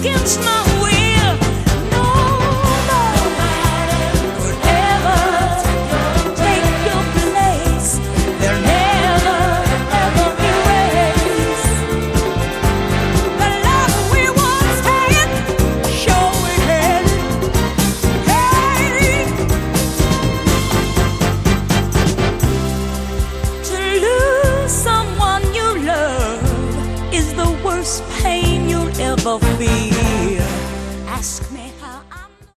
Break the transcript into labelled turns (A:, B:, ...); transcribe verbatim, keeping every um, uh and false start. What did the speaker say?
A: against my will. Nobody could ever take your place. They'll never, ever erase the love we once had. Sure we had it. Hey, to lose someone you love is the worst pain you'll ever feel. Ask me